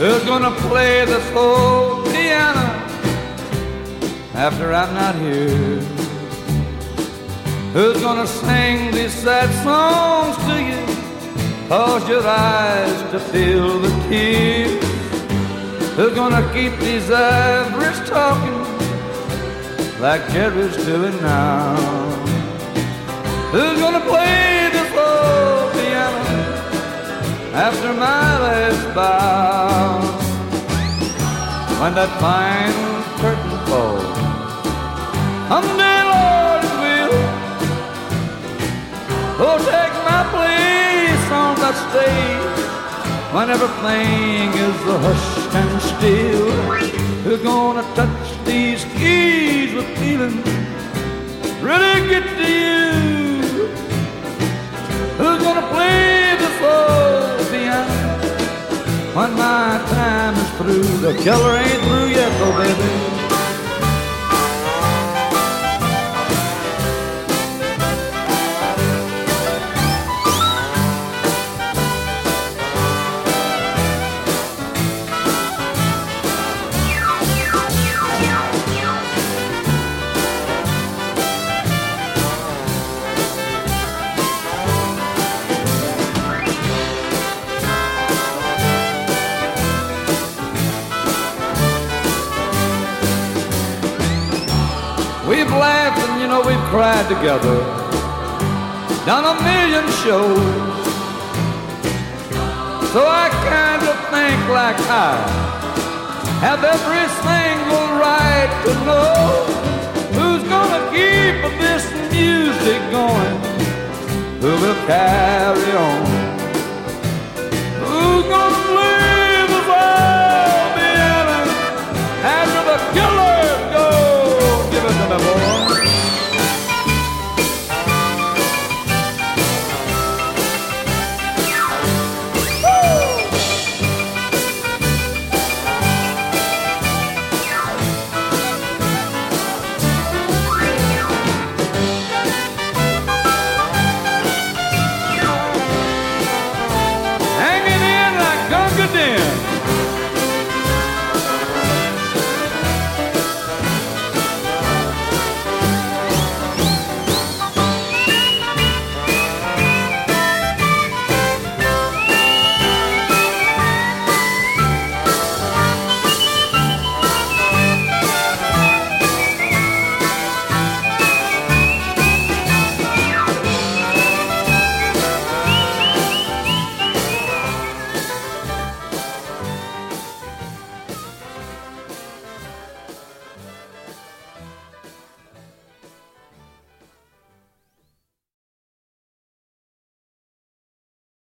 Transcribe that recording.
Who's gonna play this old piano after I'm not here? Who's gonna sing these sad songs to you, cause your eyes to feel the tears? Who's gonna keep these ivories talking like Jerry's doing now? Who's gonna play this old piano after my last bow? When that final curtain falls, someday, Lord, it will. Oh, take my place on that stage when everything is hushed and still. Who's gonna touch these keys with feeling, really get to you? Who's gonna play this old piano when my time is through? The killer ain't through yet, though, baby. We've laughed and, you know, we've cried together, done a million shows. So I kind of think like I have every single right to know who's gonna keep this